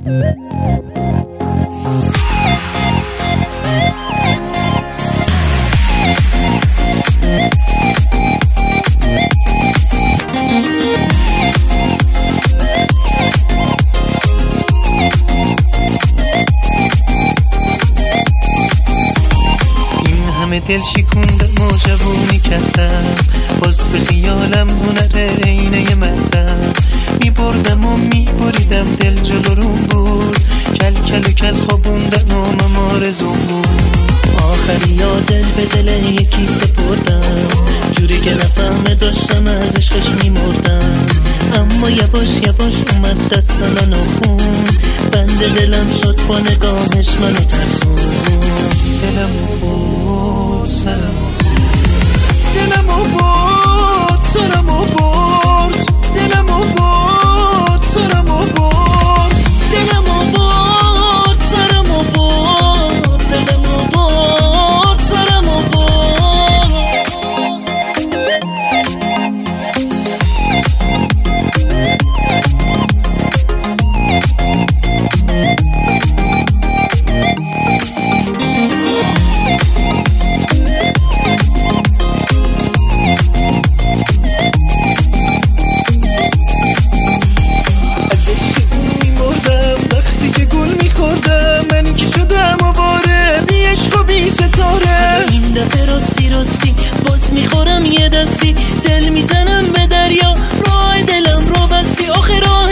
دل شکوندم و جوونی کردم، باز به خیالم هنر عینه مردم. میبردم و میبریدم دل جلو روم بود، کل کل و کل خوابوندن و ممارزون بود. آخری یا دل به دل یکی سپردم، جوری که نفهمه داشتم از عشقش میمردم. اما یواش یواش اومد دست منو خوند، بند دلم شد با نگاهش منو ترسون. دلمو برد سرمو، دلمو برد سرمو برد، دلمو برد سرمو برد، دلمو برد سرمو برد، دلمو برد سرمو برد. باز میخورم یه دستی، دل میزنم به دریا، راه دلم رو بستی. آخر